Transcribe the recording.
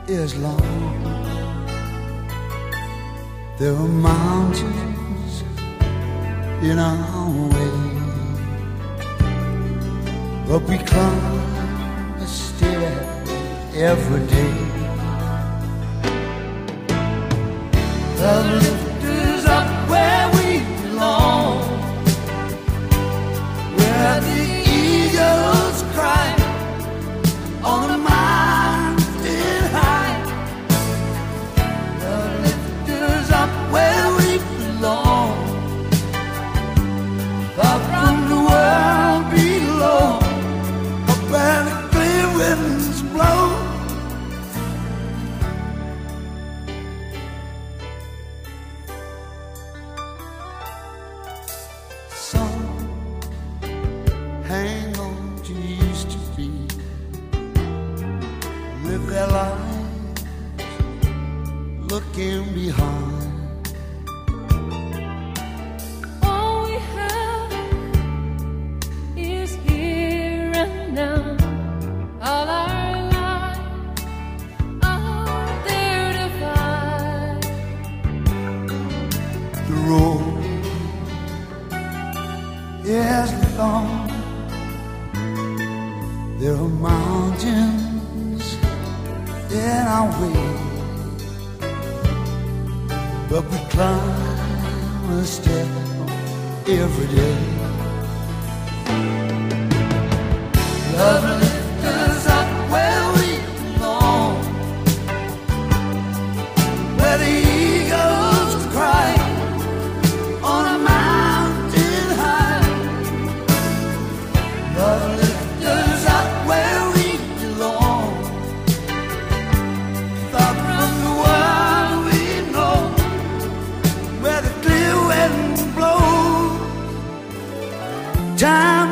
is long. There are mountains in our way, but we climb a stair every day. The lift is up where we belong, where the eagles cry on a mountain high. The lift is up where we belong, far from the world below, up where the clear winds blow. Hang on to used to be, live their lives looking behind. All we have is here and now. All our lives are there to find. The road is long. There are mountains in our way, but we climb a step every day. Love lifts us up where we belong, where the eagles cry on a mountain high. Love lifts us up where we belong, far from the world we know, where the clear wind blows. Time